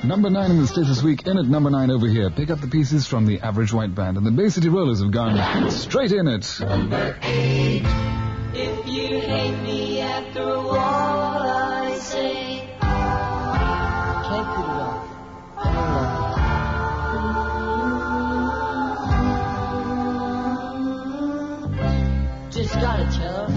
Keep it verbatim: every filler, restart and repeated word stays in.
Number nine in the States this week, in at number nine over here. Pick up the pieces from the Average White Band, and the Bay City Rollers have gone straight in it. Number eight. If you hate me after all I say, Can't put it off. I don't love you. Just gotta tell her.